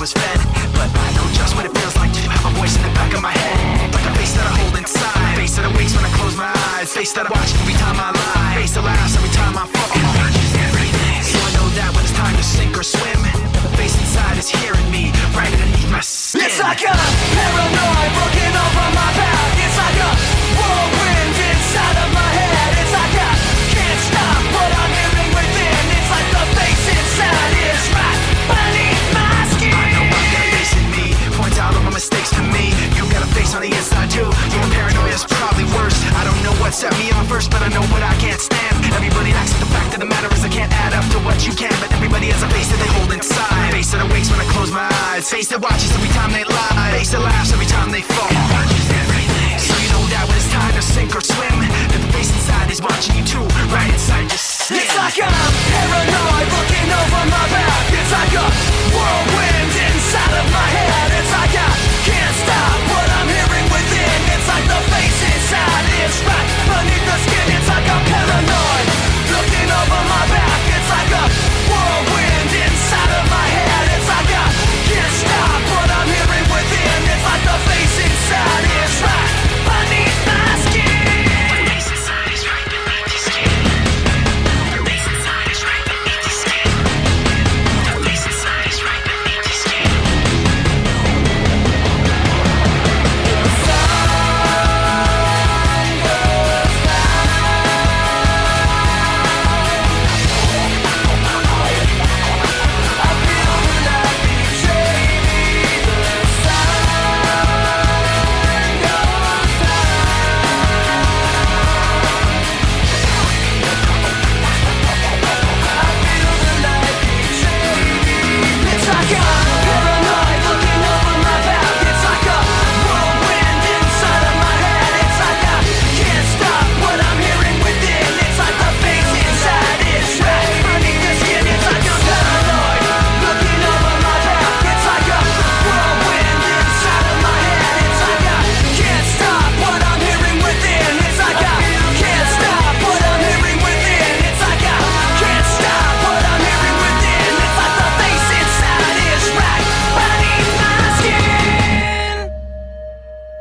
was fed. But I know just what it feels like to have a voice in the back of my head, like a face that I hold inside, face that awakes when I close my eyes, face that I watch every time I lie, face that laughs every time I fall. It watches everything. So I know that when it's time to sink or swim, the face inside is hearing me right underneath my skin. It's like a paranoid looking over my back. It's like a whirlwind inside of my head. It's like I can't stop what I'm living within. It's like the face inside is right beneath my skin. I know I've got a face in me, points out all my mistakes to me. You got a face on the inside too. Your paranoia is probably worse. I don't know what set me on first, but I know what I can't stand. Everybody acts like the fact of the matter is I can't add up to what you can, but everybody has a face that they hold inside, face that awakes when I close my eyes, face that watches